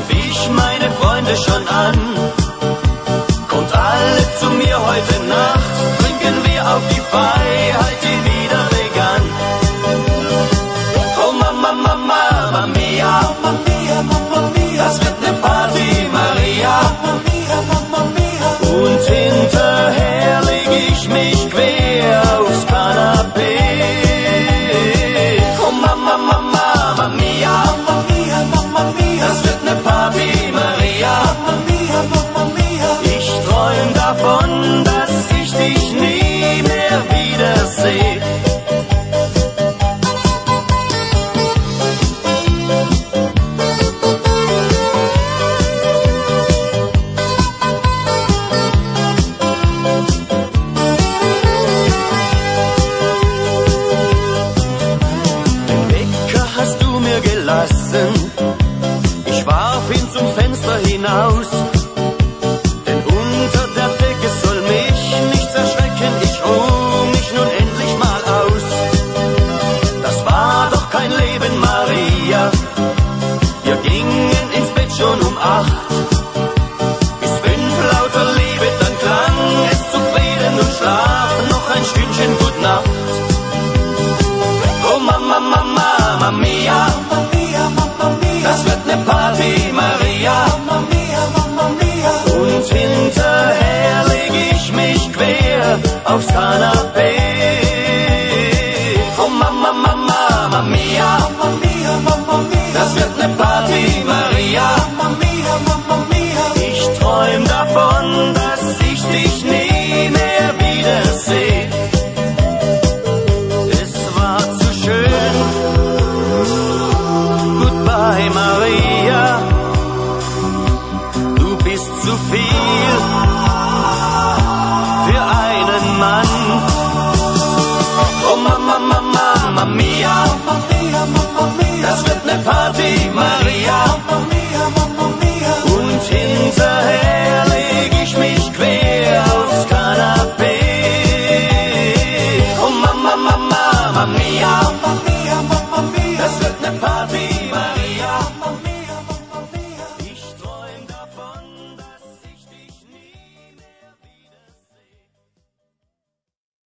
ich meine Freunde schon an. Kommt alle zu mir heute Nacht, trinken wir auf die Freiheit, die wieder begann. Oh Mama, Mama, Mamma Mia, Mamma Mia, Mamma Mia, das wird ne Party, Maria, Mamma Mia, Mamma Mia. Und hinterher leg ich mich quer aufs Kanapee. Oh Mama, Mama, Mamma Mia, Mamma Mia, Mamma Mia, das wird ne Party, Maria, Mamma Mia, Mamma Mia. Ich träum davon, dass ich dich nie mehr wiederseh. Ich warf ihn zum Fenster hinaus, denn unter der Decke soll mich nichts erschrecken. Ich ruh mich nun endlich mal aus. Das war doch kein Leben, Maria. Wir gingen ins Bett schon um 8. Bis 5 lauter Liebe, dann klang es zu Frieden und Schlaf. Noch ein Stündchen Gut Nacht. Oh Mama, Mama, Mamma Mia, das wird ne Party, Maria.